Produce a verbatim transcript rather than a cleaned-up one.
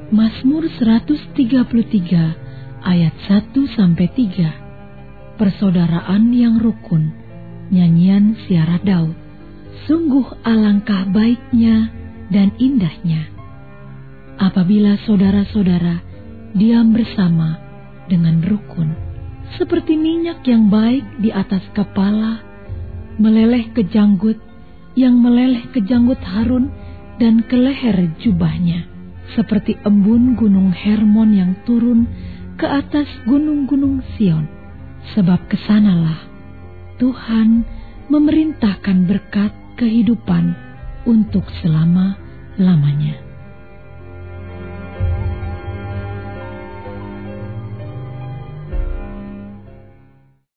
Mazmur seratus tiga puluh tiga ayat satu sampai tiga. Persaudaraan yang rukun. Nyanyian Ziarah Daud. Sungguh alangkah baiknya dan indahnya apabila saudara-saudara diam bersama dengan rukun, seperti minyak yang baik di atas kepala, meleleh ke janggut, yang meleleh ke janggut Harun dan ke leher jubahnya, seperti embun gunung Hermon yang turun ke atas gunung-gunung Sion. Sebab kesanalah Tuhan memerintahkan berkat kehidupan untuk selama-lamanya.